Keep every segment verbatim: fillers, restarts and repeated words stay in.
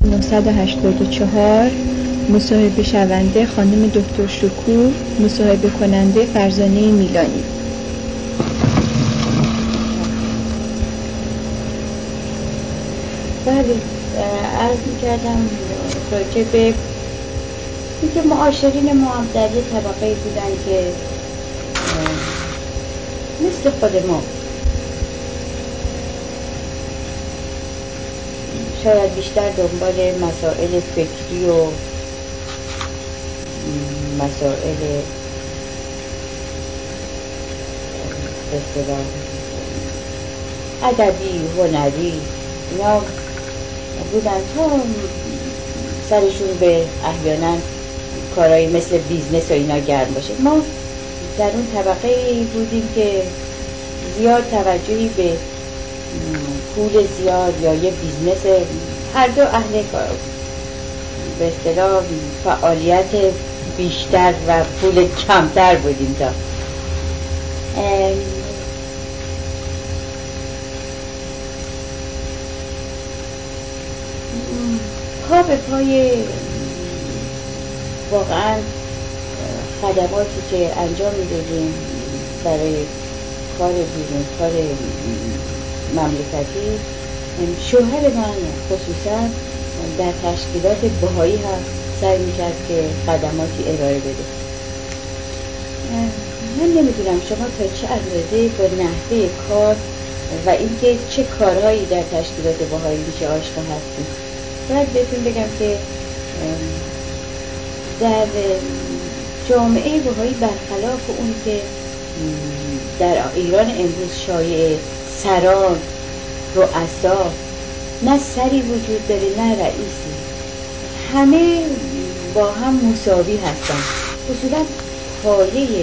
نهصد و هشتاد و چهار. مصاحبه شونده خانم دکتر شکوه، مصاحبه کننده فرزانه میلانی. بله، عرض می‌کردم راجع به اینکه معاشرین ما هم در یک طبقه بودن که مثل خود ما شاید بیشتر دنبال مسائل فکری و مسائل به اصطلاح ادبی، هنری اینا بودن تا سرشون به احیانا کارهایی مثل بیزنس و اینا گرم باشه. ما در اون طبقه بودیم که زیاد توجهی به پول زیاد یا یه بیزنس، هر دو اهل به اصطلاح فعالیت بیشتر و پول کمتر بودیم. تا پا به پای واقعا خدماتی که انجام میدادیم برای کار بیرون، کار مملکتی، شوهر من خصوصا در تشکیلات بهایی هم سعی میکرد که خدماتی ارائه بده. من نمیدونم شما تا چه اندازه با نحوه کار و اینکه چه کارهایی در تشکیلات بهایی میشه آشنا هستیم. باید بهتون بگم که در جامعه بهایی برخلاف اون که در ایران امروز شایع سران، رؤسا، نه سری وجود داره نه رئیسی، همه با هم مساوی هستن. اصولا پایه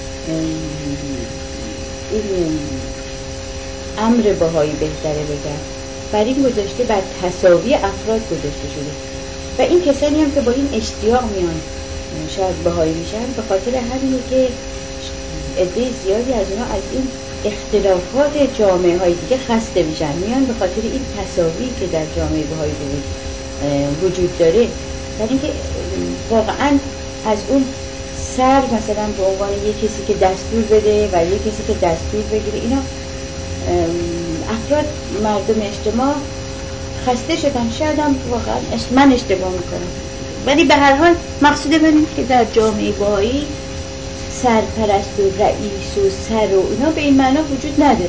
این امر بهایی بهتره بگم بر این گذاشته، بر تساوی افراد گذاشته شده و این کسانی هم که با این اشتیاق میان شاید بهایی میشن به خاطر همینه که عده زیادی از اینا از این اختلافات جامعه های دیگه خسته میشن، میان به خاطر این تساوی که در جامعه بهایی وجود داره. در اینکه واقعا از اون سر مثلا به عنوان یک کسی که دستور بده و یک کسی که دستور بگیره، اینا افراد مردم اجتماع خسته شدن. شاید هم واقعا من اشتباه میکنم، ولی به هر حال مقصود من اینه که در جامعه بهایی سرپرست و رئیس و سر و اینا به این معنا وجود نداره.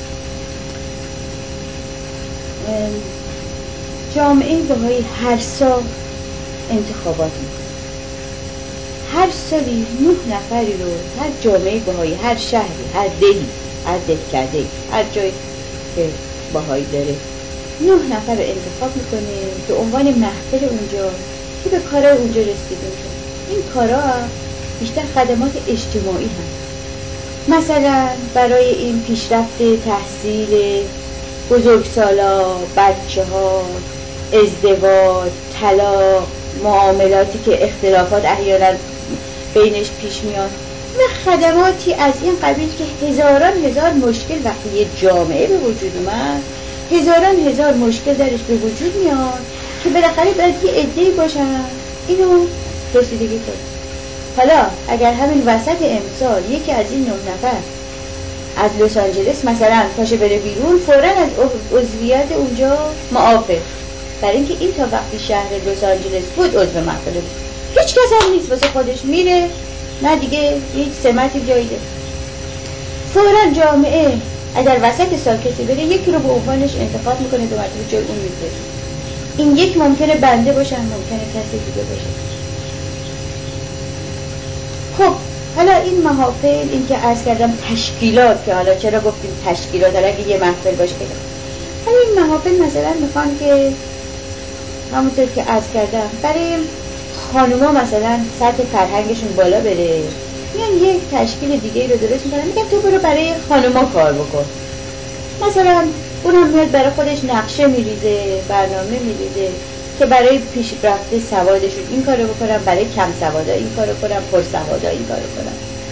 جامعه بهایی هر سال انتخابات میکنه، هر سالی نه نفری رو هر جامعه بهایی، هر شهری، هر دهی، هر دهکده، هر جایی که بهایی داره نه نفر رو انتخاب میکنه به عنوان محفل اونجا که به کارهای اونجا رسیدگی میکنه. این کارها بیشتر خدمات اجتماعی هست، مثلا برای این پیشرفت تحصیل بزرگسالا، بچه ها، ازدواج، طلاق، معاملاتی که اختلافات احیانا بینش پیش میاد و خدماتی از این قبیل که هزاران هزار مشکل وقتی یه جامعه به وجود اومد، هزاران هزار مشکل درش به وجود میاد که بالاخره باید یه عده‌ای باشن اینو رسیدگی کنن. حالا اگر همین وسط امسال یکی از این نه نفر از لس آنجلس مثلا پاشه بره بیرون، فوراً از عضویت اونجا معافه، برای اینکه این تا وقتی شهر لس آنجلس بود عضو محفل بود، هیچ کس هم نیست واسه خودش میره، نه دیگه هیچ سمتی جایی داره. فوراً جامعه اگر وسط سال کسی بره یکی رو به عنوانش انتخاب میکنه، دو مرتبه جای اون میذاره. این یک ممکنه بنده باشن، ممکنه کسی دیگه باشه. خب حالا این محافل، این که عرض کردم تشکیلات، که حالا چرا گفتیم تشکیلات، حالا اگه یه محفل باشه بگم، حالا این محافل مثلا میخوان که همونطور که عرض کردم برای خانوما مثلا سطح فرهنگشون بالا بره، میان یک تشکیل دیگه رو درست میکنن، میگن تو برو برای خانوما کار بکن. مثلا اونم میاد برای خودش نقشه میریزه، برنامه میریزه که برای پیشرفت سوادشون این کارو بکنم، برای کم سوادا این کارو کنم، پر سوادا این کارو کنم.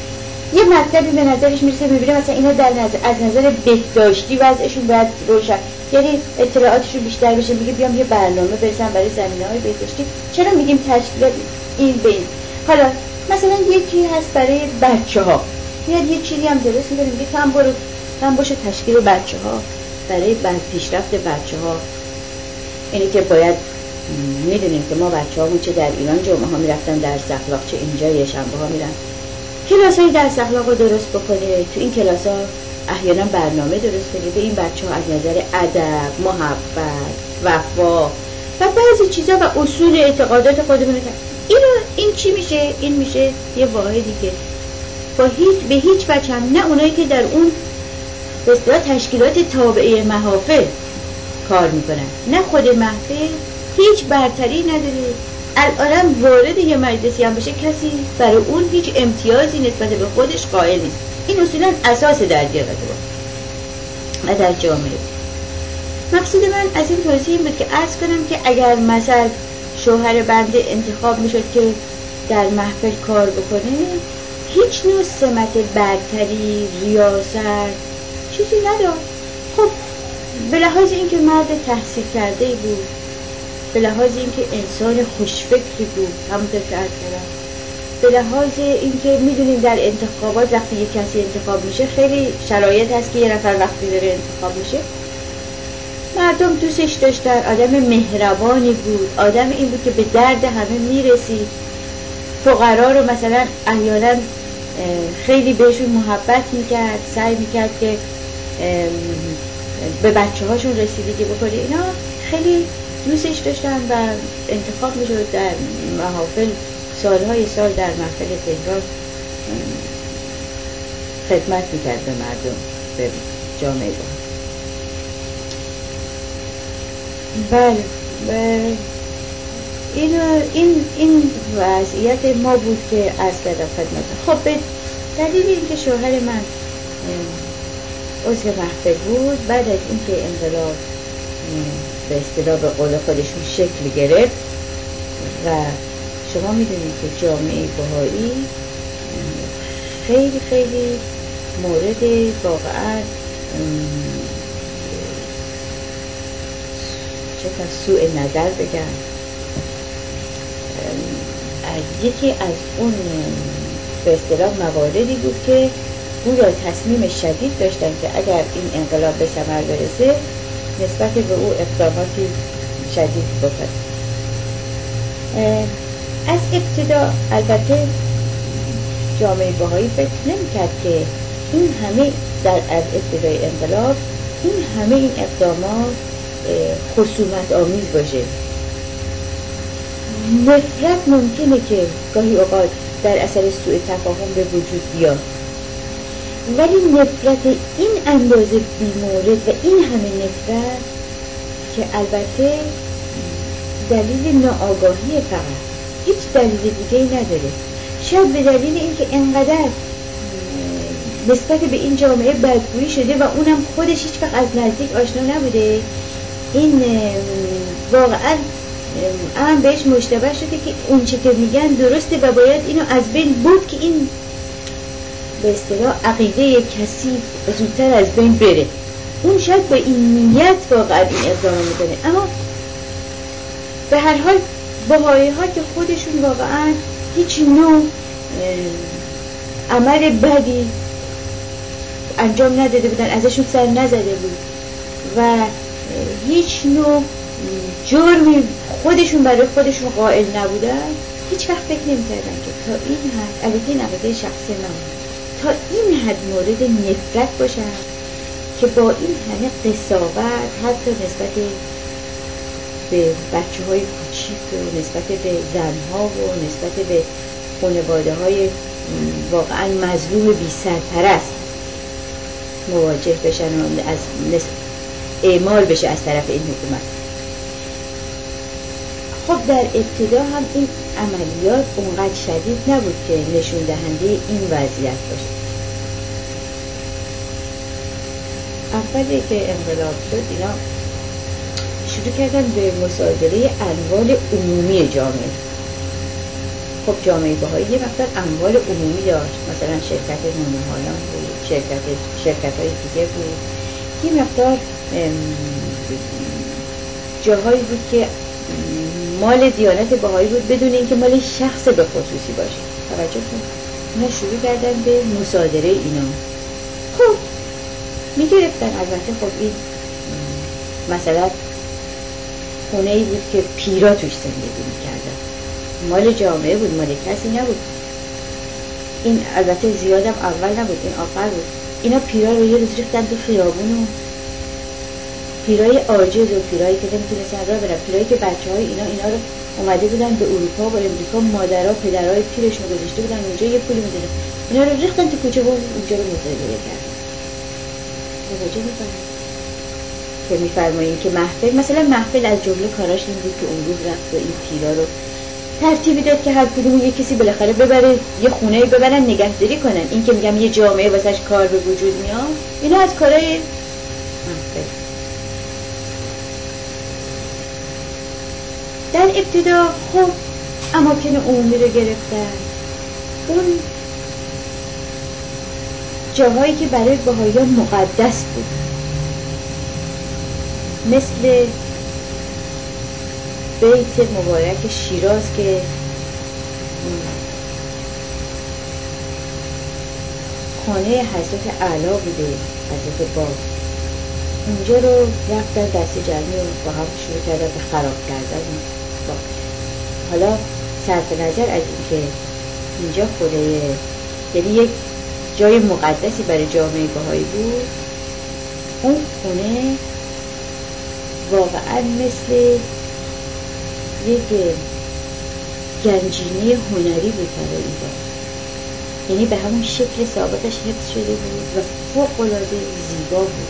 یه مطلبی به نظرش میرسه میبینه مثلا اینا در نظر از نظر بهداشتی وضعشون باید روشن، یعنی اطلاعاتشون بیشتر بشه، میگه بیام یه برنامه برسم برای زمینه‌های بهداشتی. چرا میگیم تشکیلات این بین؟ حالا مثلا یکی هست برای بچه‌ها، میاد یه چیزی هم درست میکنه، میگه تو هم برو تو هم باشه تشکیل بچه‌ها برای بر پیشرفت بچه‌ها. اینی که باید میدونیم که ما بچه‌هامون چه در ایران جمعه ها میرفتن درس اخلاق، چه اینجا یه شنبه ها میرن کلاس های درس اخلاق رو درست بکنه. تو این کلاس ها احیانا برنامه درست کنه به این بچه ها از نظر ادب، محبت، وفا و بعضی چیزا و اصول اعتقادات خودمون. اینو این چی میشه؟ این میشه یه واحدی که با هیچ به هیچ وجه هم، نه اونایی که در اون به اصطلاح تشکیلات تابعه محافل کار میکنن نه خود محفل، هیچ برتری نداره. الان وارد یه مجلسی هم بشه کسی برای اون هیچ امتیازی نسبت به خودش قائل نیست. این اصولا اساس درگیری و در جامعه. مقصود من از این توضیح این بود که عرض کنم که اگر مثلا شوهر بنده انتخاب میشد که در محفل کار بکنه، هیچ نوع سمت برتری، ریاست چیزی نداشت. خب به لحاظ اینکه مرد تحصیل کرده بود، به لحاظ اینکه انسان خوشفکری بود، همونطور که عرض کردم، به لحاظ اینکه میدونیم در انتخابات وقتی یک کسی انتخاب میشه خیلی شرایط هست که یه نفر وقتی داره انتخاب میشه مردم دوستش داشتن، آدم مهربانی بود، آدم این بود که به درد همه میرسید، فقرا رو مثلا احیانا خیلی بهشون محبت میکرد، سعی میکرد که به بچه هاشون رسیدگی بکنه. اینا خیلی دوستش داشتن و انتخاب میشد در محافل، سالهای سال در محفل تهران خدمت میکرد به مردم، به جامعه با. بله این این این وضعیت ما بود که عرض کردم خدمت. خب به دلیل اینکه شوهر من عضو محفل بود، بعد از اینکه انقلاب به اصطلاح به قول خودشون شکل گرفت و شما میدونید که جامعه بهایی خیلی خیلی مورد واقعا چطور سوء نظر بگم، یکی از اون به اصطلاح مواردی بود که گویا تصمیم شدید داشتن که اگر این انقلاب به ثمر برسه نسبت به او اقداماتی شدید بکنه. از ابتدا البته جامعه بهایی فکر نمی‌کرد که این همه در از ابتدای انقلاب این همه این اقدامات خصومت آمیز باشه. نفرت ممکنه که گاهی اوقات در اثر سوء تفاهم به وجود بیاد، ولی نفرت این اندازه بیمورد و این همه نفرت که البته دلیل ناآگاهی، فقط هیچ دلیل دیگه نداره. شاید به دلیل اینکه انقدر نسبت به این جامعه بدگویی شده و اونم خودش هیچ وقت از نزدیک آشنا نبوده، این واقعا هم بهش مشتبه شده که اون چی که میگن درسته و باید اینو از بین بود که این به اصطلاح عقیده کسی زودتر از بین بره. اون شاید با این نیت واقعا این اقدام میکنه، اما به هر حال بهایی ها که خودشون واقعا هیچ نوع عمل بدی انجام نداده بودن، ازشون سر نزده بود و هیچ نوع جرمی خودشون برای خودشون قائل نبودن، هیچ وقت فکر نمی‌کردن که تا این حد، البته نقطه شخصی من، تا این حد مورد نفرت باشن که با این همه قساوت حتی نسبت به بچه های کوچیک و نسبت به زنها و نسبت به خانواده های واقعا مظلوم بی سرپرست مواجه بشن و از اعمال بشه از طرف این حکومت. خب در ابتدا هم این عملیات اونقدر شدید نبود که نشون دهنده این وضعیت باشه. اولی که انقلاب شد اینا شروع کردن به مصادره اموال عمومی جامعه. خب جامعه بهایی یه مقدار اموال عمومی داشت، مثلا شرکت نونهایان بود، شرکت شرکت های دیگه بود، یه مقدار جاهایی بود که مال دیانت بهایی بود بدون اینکه مال شخص به خصوصی باشه. توجه کن اینا شروع کردن به مصادره اینا. خب میگرفتن. البته خب این مثلا خونه ای بود که پیرا توش زندگی میکردن، مال جامعه بود، مال کسی نبود. این البته زیادم اول نبود، این آخر بود. اینا پیرا رو یه روز ریختن تو خیابون و پیرای عاجز و پیرایی که نمیتونستن راه برن، پیرایی که بچه های اینا اینا رو اومده بودن به اروپا و امریکا، مادرها پدرهای پیرشون رو گذاشته بودن اونجا، یه پولی میدادن، اینا رو ریختن تو کوچه و اونجا رو مصادره کردن. توجه میکنن که میفرماییم که محفل، مثلا محفل از جمله کاراش این بود که اون روز رفت و این پیرا رو ترتیبی داد که هر کدوم یه کسی بالاخره ببره یه خونه ببرن نگهداری کنن. این که میگم یه جامعه واسش کار به وجود میاد، اینا از کارهای محفل. در ابتدا خب اماکن عمومی رو گرفتن، اون جاهایی که برای بهائیان مقدس بود، مثل بیت مبارک شیراز که خانه حضرت اعلی بوده، حضرت باب، اونجا رو رفتن دستی جمعی رو با هم شروع کردن به خراب کردن. حالا صرف نظر از اینکه اینجا خونه، یعنی یک جای مقدسی برای جامعه بهایی بود، اون خونه واقعا مثل یک گنجینه هنری بود برای اینجا، یعنی به همون شکل سابقش حفظ شده بود و فوق‌العاده زیبا بود.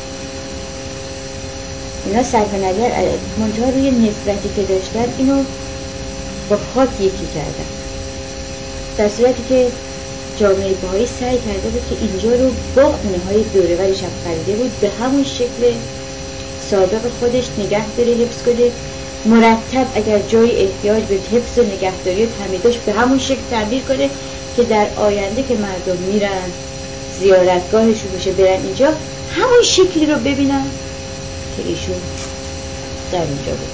اینا صرف نظر منتها روی نفرتی که داشتن اینو با خاک یکی کردن، در صورتی که جامعه بهایی سعی کرده بود که اینجا رو با خونه های دوره وریش هم خریده بود به همون شکل سابق خودش نگه داره، حفظ کنه، مرتب اگر جای احتیاج به حفظ و نگهداری و تعمیرش به همون شکل تعمیر کنه که در آینده که مردم میرن زیارتگاهشون بشه برن اینجا همون شکلی رو ببینن که ایشون در اینجا بود.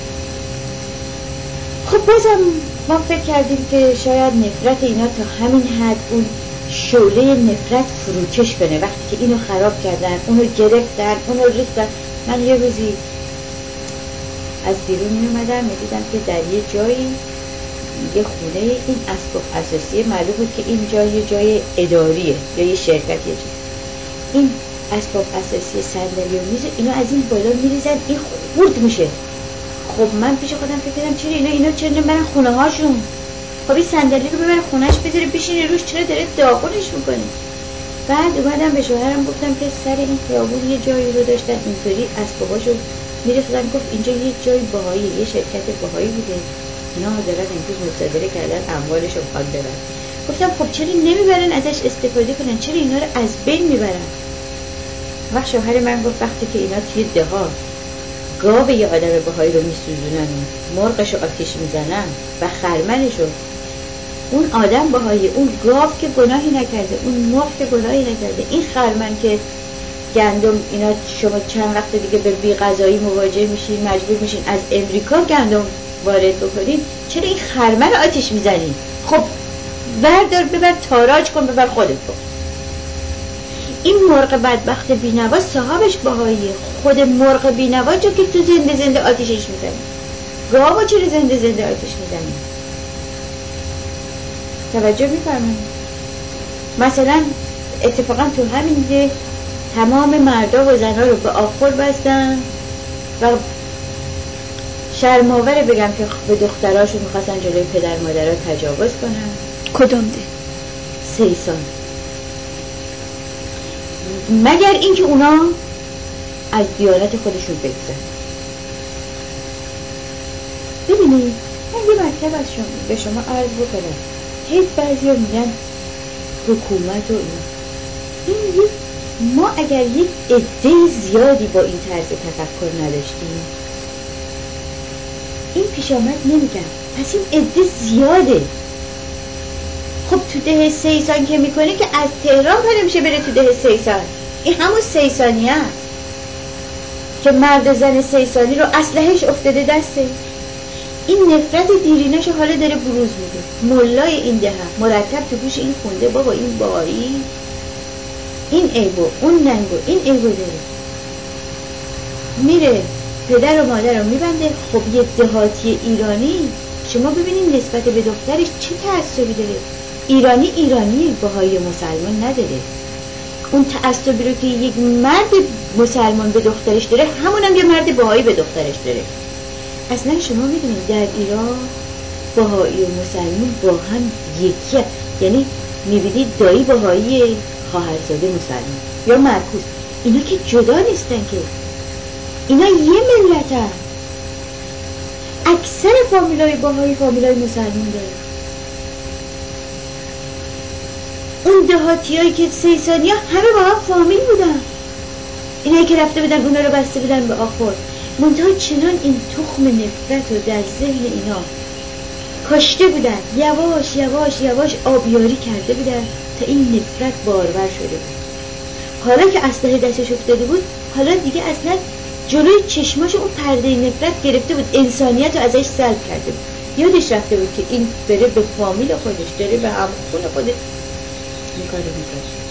خب بازم ما فکر کردیم که شاید نفرت اینا تا همین حد اون شعله نفرت فروکش کنه. وقتی که اینو خراب کردن، اونو گرفتن، اونو ریختن. من یه روزی از بیرون می اومدم می دیدم که در یه جایی یه خونه این اسباب اساسی معلوم بود که این جای یه جای اداریه یا یه شرکت یه جای. این اسباب اساسی صندلی و میز اینا از این بالا میریزن، این خورد میشه. خب من پیش خودم فکر کردم چرا اینا اینا چرا نمیبرن خونه هاشون؟ خب این صندلی رو ببره خونهش بذاره بشینه روش، چرا داره داغونش میکنه؟ بعد اومدم به شوهرم گفتم که سر این خیابون یه جایی رو داشتن اینطوری اسباباشو میریختن. گفت اینجا یه جای بهایی، یه شرکت بهایی بوده، اینا دارن امروز مصادره کردن اموالشو میخوان ببرن. گفتم خب چرا نمیبرن ازش استفاده کنن، چرا اینا رو از بین میبرن؟ وقت شوهر من گفت وقتی که اینا توی دهات گاو یه آدم بهایی رو میسوزونن، مرغشو آتیش میزنن و خرمنشو، اون آدم بهایی، اون گاو که گناهی نکرده، اون مرغ که گناهی نکرده، این خرمن که گندم، اینا شما چند وقت دیگه به بی غذایی مواجه میشین، مجبور میشین از امریکا گندم وارد بکنین، چرا این خرمن رو آتیش میزنین؟ خب بردار ببر تاراج کن ببر خودت کن. این مرغ بدبخت بینوا صاحبش بهاییه، خود مرغ بینوا جو که تو زنده زنده آتیشش میزنی، گاوا چرا زنده زنده آتیش میزنی؟ توجه میفرمایید؟ مثلا اتفاقا تو همین ده تمام مردا و زنها رو به آخر بستن و شرماوره بگم که به دختراشون میخواستن جلوی پدر مادرها تجاوز کنن. کدام ده؟ سیسان. مگر اینکه اونا از دیانت خودشون بگذن. ببینید من یه مطلب از شما به شما عرض بکنم. هیچ بعضی ها میگن حکومت و اینا، این ما اگر یک عده زیادی با این طرز تفکر نداشتیم، این پیش آمد نمیگم، پس این عده زیاده، تو ده سیسان که میکنه که از تهران پا نمیشه بره تو ده سیسان. این همون سیسانی است که مرد زن سیسانی رو اسلحه‌اش افتاده دسته. این نفرت دیرینه‌شو حالا داره بروز میده. ملای این ده مرتب تو گوش این خونده بابا این بایی این عیبو اون ننگو این عیبو داره، میره پدر و مادر رو میبنده. خب یه دهاتی ایرانی شما ببینید نسبت به دخترش چه تعصبی داره. ایرانی ایرانی، بهایی مسلمان نداره. اون تعصبی رو که یک مرد مسلمان به دخترش داره همون هم یه مرد بهایی به دخترش داره. اصلا شما میدونید در ایران بهایی و مسلمان با هم یکی، یعنی میبینید دایی بهایی خواهرزاده مسلمان یا معکوس، اینا که جدا نیستن که، اینا یه ملت هم. اکثر فامیلای بهایی فامیلای مسلمان داره. اون دهاتی هایی که سیسانی ها همه با هم فامیل بودن، اینایی که رفته بودن اونا رو بسته بودن به آخر. منتها چنان این تخم نفرت رو در ذهن اینا کاشته بودن، یواش یواش یواش آبیاری کرده بودن تا این نفرت بارور شده بود. حالا که اسلحه دستش افتاده بود، حالا دیگه اصلا جلوی چشماش اون پرده نفرت گرفته بود، انسانیت رو ازش سلب کرده بود. یادش رفته بود که این داره به فامیل خودش، داره به همخون خودش این کار رو میکنه.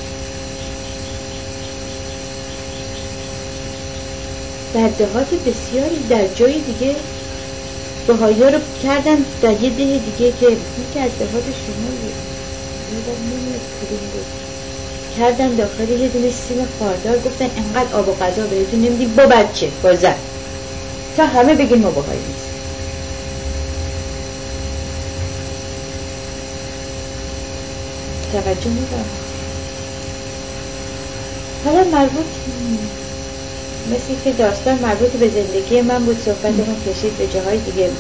در دهات بسیاری در جای دیگه بهایی ها رو کردن در یه ده دیگه که یکی از دهات شما بود یادم نمیاد کدوم بود، کردن داخل یه دونه سیم خاردار، گفتن انقدر آب و غذا بهتون نمیدیم با بچه با زن تا همه بگین ما بهایی نیست. توجه میدم. حالا مربوط مثل که داستان مربوط به زندگی من بود، صحبتمون کشید به جاهای دیگه.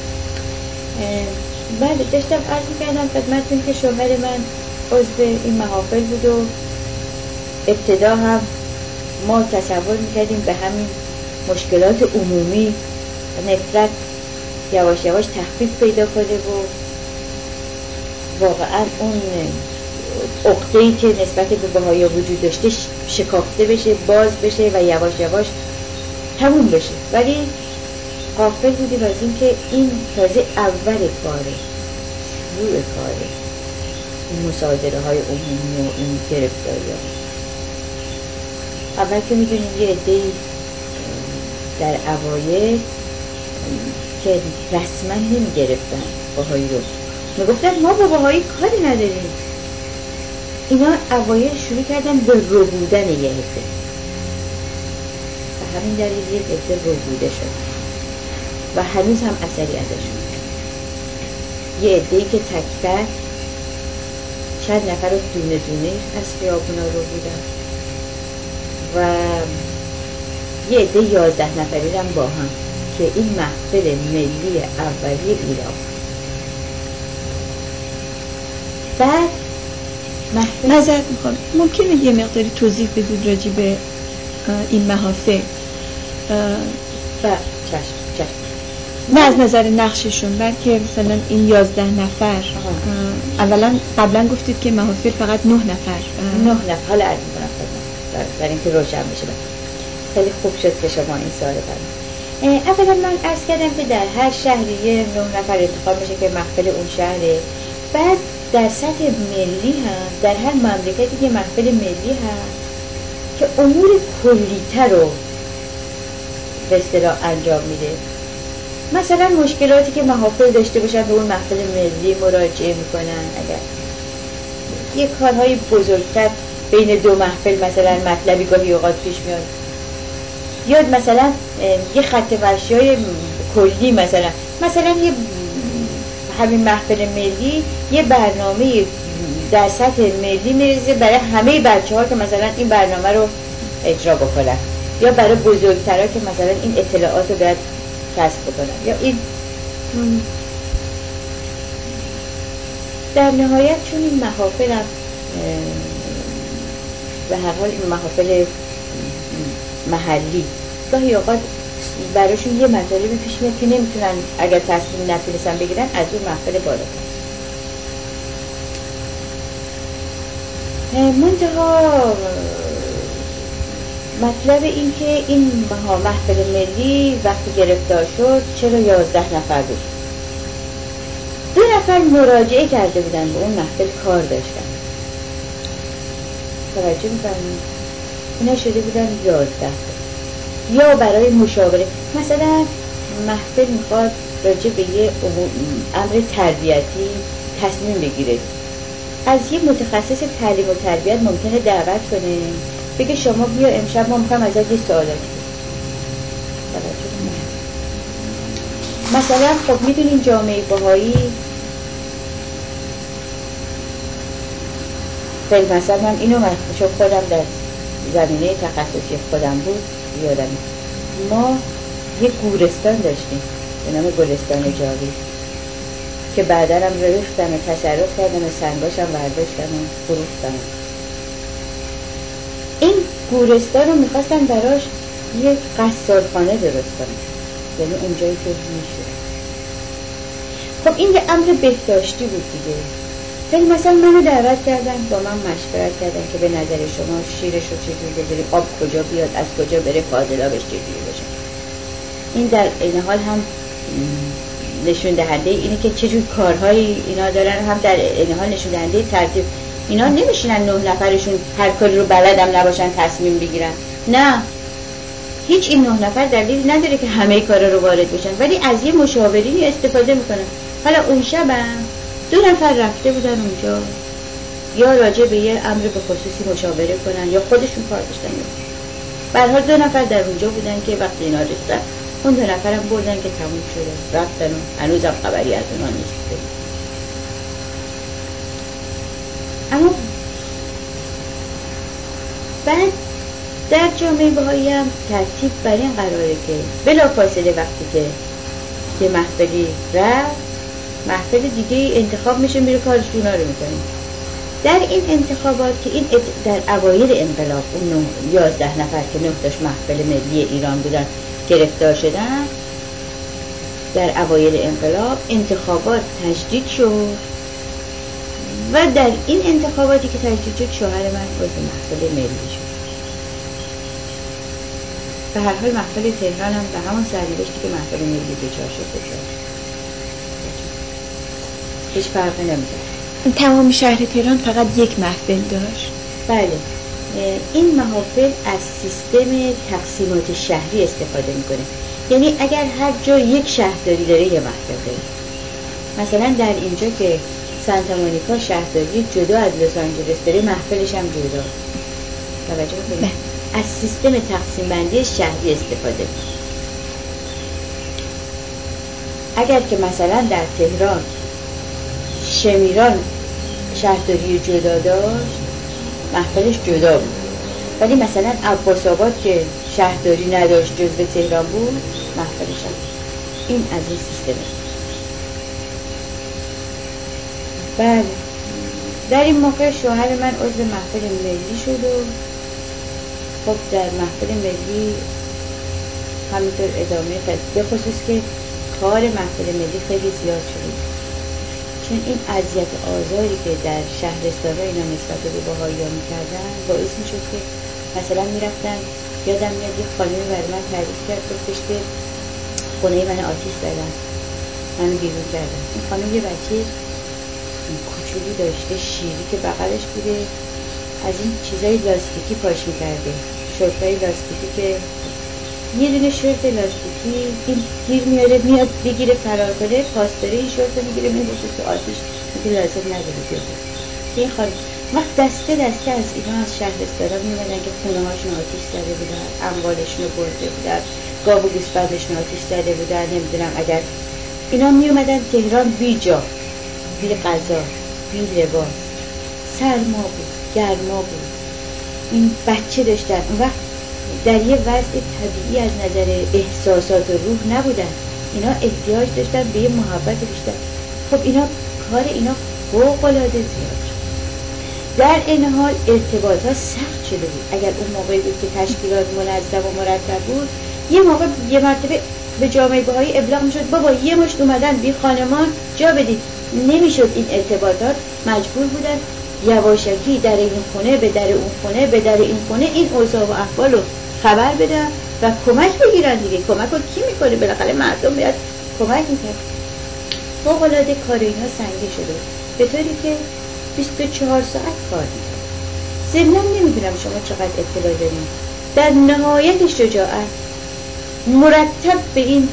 من داشتم عرض می‌کردم خدمتتون که شوهر من عضو این محافل بود و ابتدا هم ما تصور می‌کردیم به همین مشکلات عمومی نفرت یواش یواش تخفیف پیدا کنه و واقعا اون عقده‌ای که نسبت به بهائی‌ها وجود داشته شکافته بشه، باز بشه و یواش یواش تموم بشه. ولی غافل بودیم از این که این تازه اول کاره، شروع کاره، این مصادره های عمومی و این گرفتاری ها. اول که میدونیم یه عده‌ای در اوایل که رسما نمیگرفتن بهایی رو، میگفتن ما با بهایی کاری نداریم. اینا اوایل شروع کردن به ربودن یه عده و همین دلیل یک عده ربوده شد و هنوز هم اثری ازشون. یه عده‌ای که تک تک چند نفر رو دونه دونه از خیابونا رو بودن و یه عده یازده نفری هم با هم که این محفل ملی اولیه ایران. بعد معذرت میخوام، ممکنه یه مقداری توضیح بدید راجع به این محافل؟ و چشم چشم نه از نظر نقششون، بلکه مثلا این یازده نفر. اولا قبلا گفتید که محافل فقط نه نفر نه نفر حالا عرض میکنم خدمت برای اینکه روشن بشه. خیلی خوب شد که شما این سوال کردید. اولا من عرض کردم که در هر شهری یه نه نفر انتخاب میشه که محفل اون شهره. بعد در سطح ملی هم در هر مملکتی که محفل ملی هم که امور کلی‌تر رو به اصطلاح انجام میده. مثلا مشکلاتی که محافل داشته باشن به اون محفل ملی مراجعه میکنن. اگر یه کارهای بزرگتر بین دو محفل مثلا مطلبی گاهی اوقات پیش میاد، یا مثلا یه خط ورشی‌های کلی، مثلا مثلا یه همین محفل ملی یه برنامه در سطح ملی میریزه برای همه بچه‌ها که مثلا این برنامه رو اجرا بکنن، یا برای بزرگترها که مثلا این اطلاعات رو باید کسب بکنن، یا این در نهایت چون این محافل هم به هر حال این محافل محلی گاهی اوقات براشون یه مطالبی پیش میاد که نمیتونن اگر تصمیم نتونستن بگیرن از اون محفل بالاتر. منتها مطلب این که این محفل ملی وقتی گرفتار شد چرا یازده نفر بود؟ دو نفر مراجعه کرده بودن به اون محفل، کار داشتن. توجه می‌فرمایید؟ اینا شده بودن یازده. یا برای مشاوره، مثلا محفل میخواد راجع به یه امر تربیتی تصمیم بگیره، از یه متخصص تعلیم و تربیت ممکنه دعوت کنه بگه شما بیا امشب ما میخوایم ازت یه سوالاتی بپرسیم. مثلا خب میدونین جامعه بهایی خیلی مثلا من اینو چون خودم در زمینه تخصصی خودم بود یادم، ما یه گورستان داشتیم به نام گلستان جاوید که بعدا هم ریختن و تصرف کردن و سنگاشم برداشتن و فروختن. این گورستان رو میخواستن براش یه قصالخانه درست کنن، یعنی اونجایی که میشه. خب این یه امر بهداشتی بود دیگه. ولی مثلا منو دعوت کردن، با من مشورت کردن که به نظر شما شیرش رو چجوری بذاریم، آب کجا بیاد، از کجا بره، فاضلابش چجوری بشه. این در این حال هم نشون دهنده اینه که چجور کارهایی اینا دارن، هم در این حال نشون دهنده ترتیب. اینا نمیشینن نه نفرشون هر کاری رو بلدم نباشن تصمیم بگیرن، نه، هیچ این نه نفر دلیل نداره که همه کارا رو وارد بشن، ولی از یه مشاورینی استفاده میکنن. حالا اون شبم دو نفر رفته بودن اونجا، یا راجع به یه امر به خصوصی مشاوره کنن یا خودشون کار داشتن. به هر حال دو نفر در اونجا بودن که وقتی اینا رسیدن اون دو نفرم بردن که تموم شده، رفتن و هنوزم خبری از اونا نیست. اما بعد در جامعه بهایی هم ترتیب بر این قراره که بلافاصله وقتی که یه محفلی رفت، محفل دیگه انتخاب میشه، میره کارش اونا رو میکنه. در این انتخابات که این در اوایل انقلاب اون یازده نفر که نه تاش محفل ملی ایران بودن گرفتار شدن، در اوایل انقلاب انتخابات تجدید شد و در این انتخاباتی که تجدید شد شوهر من عضو محفل ملی شد. به هر حال محفل تهران هم به همون سرنوشتی که محفل ملی دچار شد دچار هیچ فرقی نمی‌کرد. تمام شهر تهران فقط یک محفل داشت؟ بله، این محافل از سیستم تقسیمات شهری استفاده میکنه. یعنی اگر هر جا یک شهرداری داره یه محفل داره. مثلا در اینجا که سانتا مونیکا شهرداری جدا از لس آنجلس داره، محفلش هم جدا. توجه کنید، از سیستم تقسیم بندی شهری استفاده میکنه. اگر که مثلا در تهران شمیران شهرداری جدا داشت، محفلش جدا بود. ولی مثلا عباس آباد که شهرداری نداشت، جزو تهران بود، محفلش هم. این از این سیستمه. بله، در این موقع شوهر من عضو محفل ملی شد و خب در محفل ملی همینطور ادامه خیلی، به خصوص که کار محفل ملی خیلی زیاد شده، چون این اذیت آزاری که در شهرستان‌ها اینا نسبت به بهائی‌ها می‌کردن باعث می‌شد که مثلا می‌رفتن، یادم میاد یه خانمی برای من تعریف کرد، گفتش که خونه من آتیش زدن، منو بیرون کردن. این خانم یه بچه کوچولو داشته، شیری که بغلش بوده، از این چیزای لاستیکی پاش می‌کرده، شورتای لاستیکی که یه دونه شورت لاستیکی این گیر میاره، میاد بگیره فرار کنه، پاسداره این شورت رو میگیره میبوشه تو آتیش، میگه لازم نداره بیاد. این خانم وقت دسته دسته از اینا از شهرستان‌ها میومدن که خونه هاشون آتیش زده بودن، اموالشون رو برده بودن، گاو و گوسفندشون آتیش زده بودن، نمیدونم. اگر اینا میومدن تهران بی جا، بی غذا، بی لباس، سرما بود، گرما بود، این بچه داشتن، اون وقت در یه وضع طبیعی از نظر احساسات و روح نبودن، اینا احتیاج داشتن به یه محبت بیشتر. خب اینا کار اینا فوق‌العاده زیاد. در این حال ارتباطات سخت شده بود. اگر اون موقعی بود که تشکیلات منظم و مرتب بود، یه موقع یه مرتبه به جامعه بهایی ابلاغ میشد بابا یه مشت اومدن بی خانمان جا بدید، نمیشد این ارتباطات، مجبور بودن یواشکی در این خونه به در اون خونه به در این خونه این اوضاع و احوال رو خبر بدن و کمک بگیرن دیگه. کمک رو کی میکنه؟ بالاخره مردم باید کمک میکنن. فوق‌العاده کار اینا سنگین شده به طوری که بیست و چهار ساعت کار میکنن. ضمناً نمیدونم شما چقدر اطلاع دارین، در نهایت شجاعت مرتب به این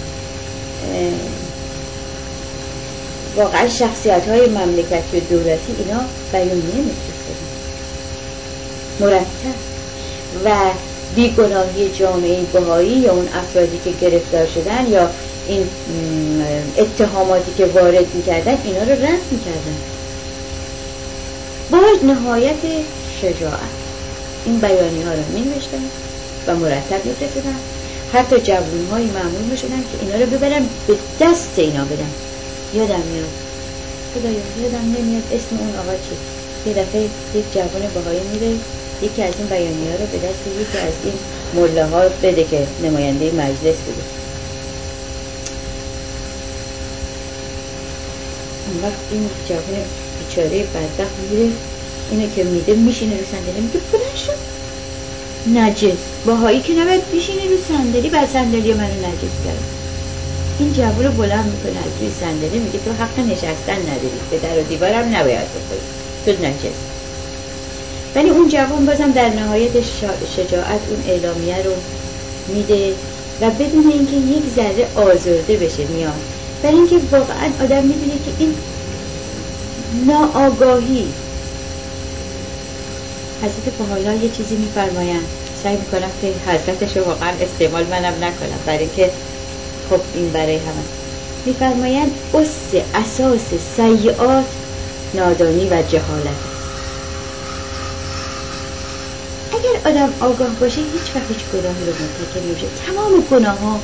واقعا شخصیت های مملکتی و دولتی اینا بیانیه میفرستادن مرتب، و بیگناهی جامعه بهایی یا اون افرادی که گرفتار شدن یا این اتهاماتی که وارد میکردن اینا رو رد میکردن با نهایت شجاعت. این بیانیه ها رو مینوشتن و مرتب میفرستادن. حتی جوان‌های معمول میشدن که اینا رو ببرن به دست اینا بدن. یادم میاد خدایا یادم نمیاد اسم اون آقا چی، یه دفعه یک جوان بهایی میره یکی از این بیانیه ها رو به دست یکی از این ملاها بده که نماینده مجلس بده. اون وقت این جوان بیچاره بدبخت میره اینو که میده میشینه رو صندلی میگه بلند شو نجس. بهایی که نباید بشینه رو صندلی، بعد صندلی منو نجس کرد. این جوان رو بلند میکنه از روی صندلی میگه تو حق نشستن نداری، به در و دیوارم نباید بخوری، تو نجس. ولی اون جوان بازم در نهایت شجاعت اون اعلامیه رو میده و بدون اینکه یک ذره آزرده بشه میاد، برای اینکه واقعا آدم میدونه که این ناآگاهی. حضرت بهاءالله یه چیزی میفرمایند، سعی میکنم که حضرتش رو واقعا استعمال منم نکنم برای اینکه خب این برای همه میفرمایند اس اساس سیئات نادانی و جهالت. اگر آدم آگاه باشه هیچ وقت هیچ گناهی رو مرتکب نمیشه. تمام گناه ها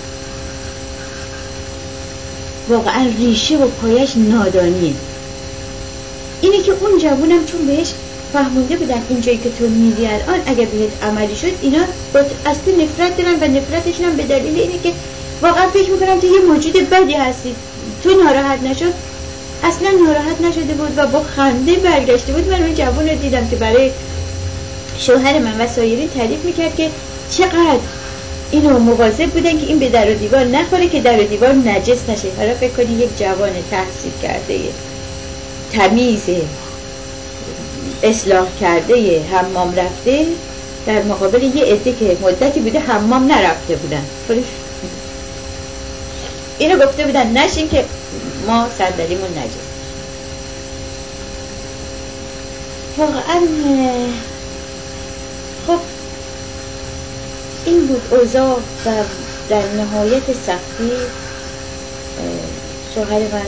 واقعا ریشه و پایش نادانیه. اینه که اون جوونم چون بهش فهمونده بودن اینجایی که تو میری الان اگر بهت عملی شد اینا از تو نفرت دارن و نفرتشون هم به دلیل اینه که واقعا فکر میکنم تو یه موجود بدی هستی. تو ناراحت نشد، اصلا ناراحت نشده بود و با خنده برگشته بود. من اون جوون رو دیدم که برای شوهر من و سایرین تعریف میکرد که چقدر اینو مواظب بودن که این به در و دیوار نخوره که در و دیوار نجس نشه. حالا فکر کنی یک جوان تحصیل کرده تمیز اصلاح کرده حمام رفته در مقابل یه عده که مدتی بوده حمام نرفته بودن، اینو گفته بودن نشین که ما صندلیمون نجس. واقعا خب این بود اوضاع و در نهایت سختی شوهر من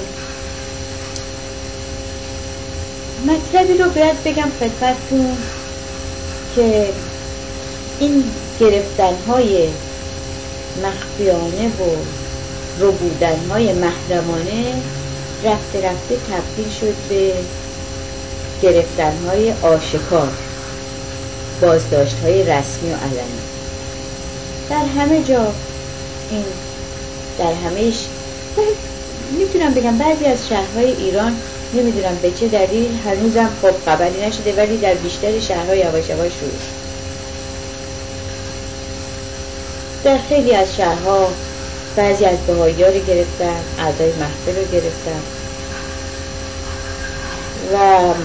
مطلبی رو باید بگم خدمتتون که این گرفتن‌های مخفیانه و ربودن‌های محرمانه رفته رفته تبدیل شد به گرفتن‌های آشکار، بازداشت‌های رسمی و علنی در همه جا. این در همهش میتونم بگم بعضی از شهرهای ایران نمیدونم به چه دلیل هنوزم خب خبری نشده ولی در بیشتر شهرها یواش یواش شروع شد. در خیلی از شهرها بعضی از بهائی‌ها رو گرفتن، اعضای محفل رو گرفتن و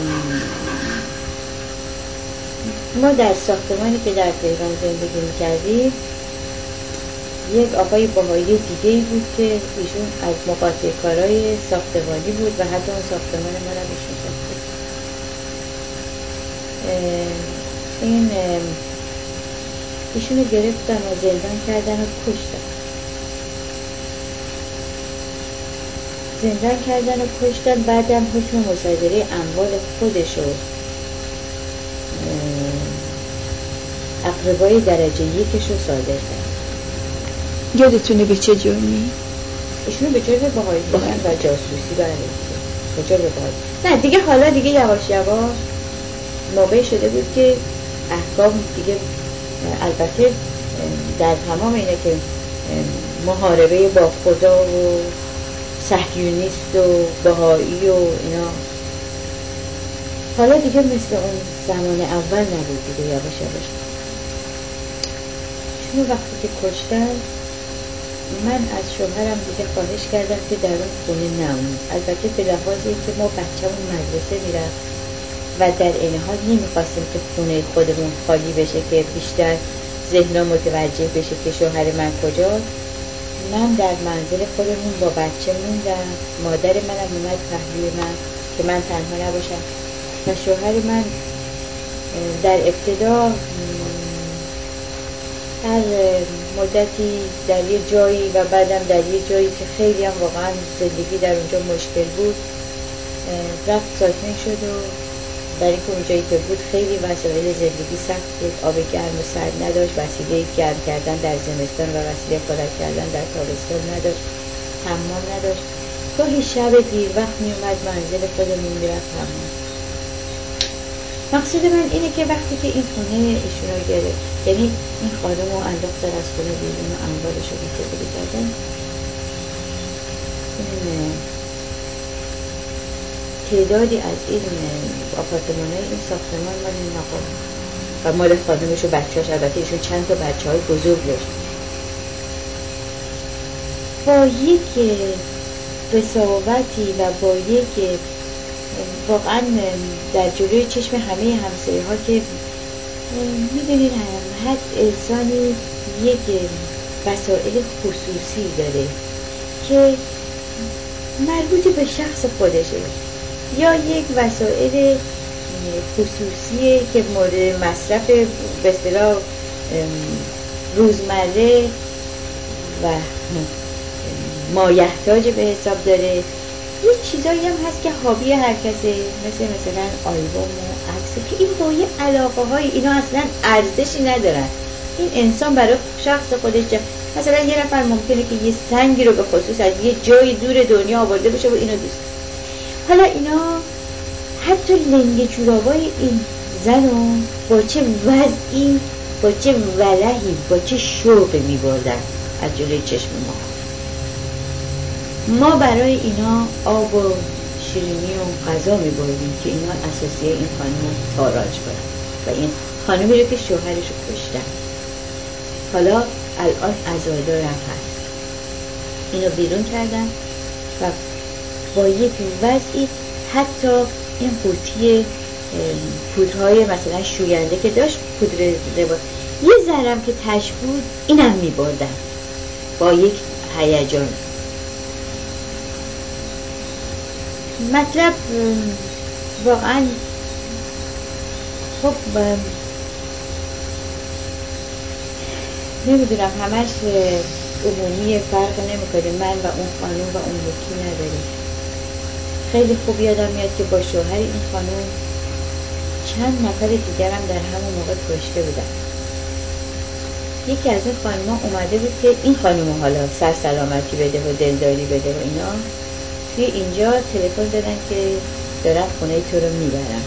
ما در ساختمانی که در تهران زندگی می‌کردیم یک آقای بهایی دیگه‌ای بود که ایشون از مقاطع کارای ساختمانی بود و حتی اون ساختمان ما رو ایشون ساخته. این ایشونو گرفتن و زندان کردن و کشتن. زندان کردن و کشتن. بعدم حکم مصادره اموال خودشو اقربای درجه یکشو صادر کرد. یادتونه به چه جرمی؟ ایشونو به جرم بهایی بودن و جاسوسی برده به جرم بهایی. نه دیگه حالا دیگه یواش یواش موقعی شده بود که احکام دیگه البته در تمام اینه که محاربه با خدا و صهیونیست و بهایی و اینا حالا دیگه مثل اون زمان اول نبود دیگه، یواش یواش. چون وقتی که کشتن من از شوهرم دیگه خواهش کردم که در اون خونه نمون، البته به لحاظ اینکه ما بچه‌مون مدرسه میرفت و در این حال نمیخواستیم که خونه خودمون خالی بشه که بیشتر ذهنم متوجه بشه که شوهر من کجاست. من در منزل خودمون با بچه موندم، مادر منم اومد پهلوی من که من تنها نباشم و شوهر من در ابتدا هر مدتی در یه جایی و بعدم در یه جایی که خیلی هم واقعا زندگی در اونجا مشکل بود رفت ساکن شد و برای اینکه اونجایی که بود خیلی وسایل زندگی سخت بود، آب گرم و سرد نداشت، وسیله گرم کردن در زمستان و وسیله خوراک کردن در تابستان نداشت، حمام نداشت. گاهی شب دیر وقت می اومد منزل خودمون میرفت حمام. مقصود من اینه که وقتی که این خونه ایشون رو گرفت، یعنی این خانم رو انداختن از خونه بیرون و اموالش رو بی‌خودی کردن، این تعدادی از این آپارتمان های این ساختمان مال این آقا و مال خانمش و بچه‌اش، البته ایشون چند تا بچه های بزرگ داشت، با یک قساوتی و با یک واقعا در جلوی چشم همه همسایه ها که میدونید هر انسانی یک وسایل خصوصی داره که مربوط به شخص خودشه یا یک وسایل خصوصیه که مورد مصرف به اصطلاح روزمره و مایحتاج به حساب داره. یه چیزایی هم هست که هابی هر کسه، مثل مثلا آلبوم و عکس که این با یه علاقه های اینا اصلا ارزشی ندارن. این انسان برای شخص خودش جا. مثلا یه نفر ممکنه که یه سنگی رو به خصوص از یه جای دور دنیا آورده باشه و اینو دوست. حالا اینا حتی لنگ جورابای این زنو با چه وضعی، با چه ولهی، با چه شوقی می‌بردن از جلوی چشم ما. ما برای اینا آب و شیرینی و غذا می‌بردیم که اینا اساسیه این خانم رو تاراج کنن و این خانمی رو که شوهرش رو کشتن. حالا الان عزادارم هست، اینو بیرون کردن و با یک وضعی حتی این قوطی پودرهای مثلا شوینده که داشت، پودر لباس، یه ذرم که تش بود اینم می‌بردن با یک هیجان. مطلب واقعا خب نمیدونم همش عمومی فرق نمیکنه، من و اون خانم و اون یکی نداره. خیلی خوب یادم میاد که با شوهر این خانم چند نفر دیگرم در همون موقع کشته بودن. یکی از این خانم‌ها اومده بود که این خانم حالا سر سلامتی بده و دلداری بده و اینا، توی اینجا تلفن زدن که دارن خونه تو رو میبرن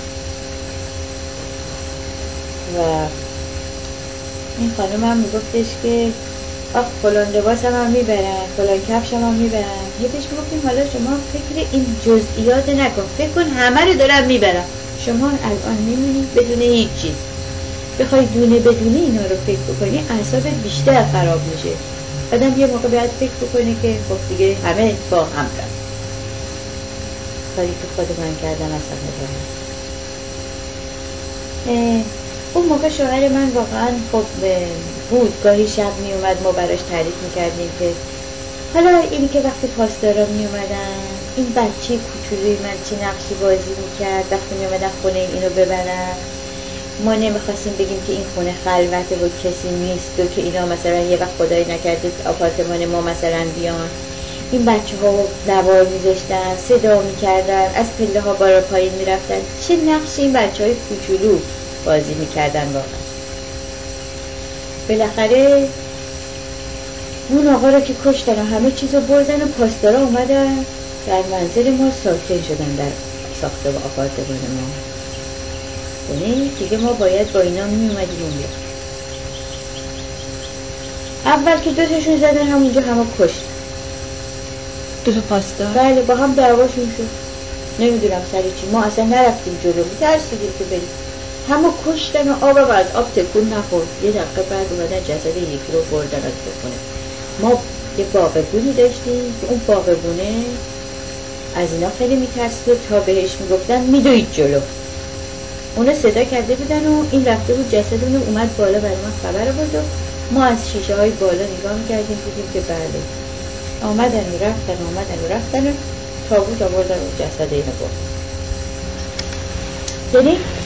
و این خانم هم میگفتش که آخ فلان لباسم هم میبرن، فلان کفشم هم میبرن. یه پیش میگفتیم حالا شما فکر این جزئیات نکن، فکر کن همه رو دارن میبرن، شما الان میمونی بدون هیچ چیز. بخوای دونه بدونه اینا رو فکر بکنی اعصابت بیشتر خراب میشه. آدم یه موقع باید فکر بکنه که خب دیگه همه با هم رفت. کاری که خود من کردم اصلا نباید. اون موقع شوهر من واقعا خب بود، گاهی شب می اومد، ما براش تعریف میکردیم که حالا اینی که وقتی پاسدارا می اومدن این بچه کوچولوی من چه نقشی بازی میکرد وقتی می اومدن خونه اینو ببرن. ما نمیخواستیم بگیم که این خونه خلوته و کسی نیست و که اینا مثلا یه وقت خدای نکرده آپارتمان ما مثلا بیان. این بچه ها نوار میذاشتن، صدا میکردن، از پله ها بالا پایین میرفتن. چه نقشی این بچه های کوچولو بازی میکردن واقعا. بالاخره اون آقا رو که کشتن و همه چیز رو بردن و پاسدارا اومدن در منزل ما ساکن شدن، در ساخته و آپارتمان ما. یعنی دیگه ما باید با اینا می اومدیم اون بیاد. اول که دوتاشون زدن همونجا همه کشتن. دو تا پاسدار؟ بله با هم دعواشون شد. نمیدونم سر چی، ما اصلا نرفتیم جلو، میترسیدیم که بریم. همه کشتن و آب و از آب تکون نخورد. یه دقیقه بعد اومدن جسد یکی رو بردن از بخونه. ما یه باغبونی داشتیم که اون باغبونه از اینا خیلی میترسید و تا بهش میگفتن میدوید جلو. اونا صدا کرده بودن و این رفته بود جسد اونو اومد بالا برای ما خبر بود و ما از شیشه های بالا نگاه میکردیم، دیدیم که بله آمدن و رفتن و آمدن و رفتن و تابوت آوردن و جسد اینو برد. یعنی